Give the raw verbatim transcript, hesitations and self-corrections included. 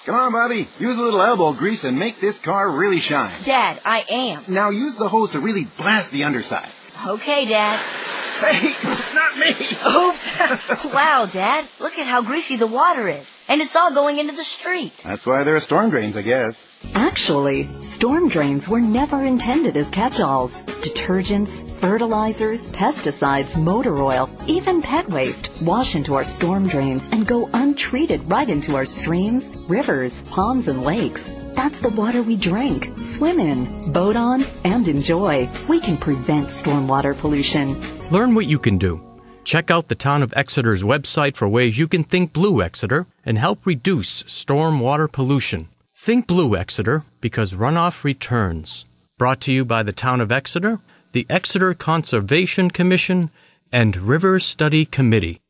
Come on, Bobby. Use a little elbow grease and make this car really shine. Dad, I am. Now use the hose to really blast the underside. Okay, Dad. Hey, not me. Oops. Wow, Dad. Look at how greasy the water is. And it's all going into the street. That's why there are storm drains, I guess. Actually, storm drains were never intended as catch-alls. Detergents, fertilizers, pesticides, motor oil, even pet waste wash into our storm drains and go untreated right into our streams, rivers, ponds, and lakes. That's the water we drink, swim in, boat on, and enjoy. We can prevent stormwater pollution. Learn what you can do. Check out the Town of Exeter's website for ways you can think blue, Exeter, and help reduce stormwater pollution. Think blue, Exeter, because runoff returns. Brought to you by the Town of Exeter, the Exeter Conservation Commission, and River Study Committee.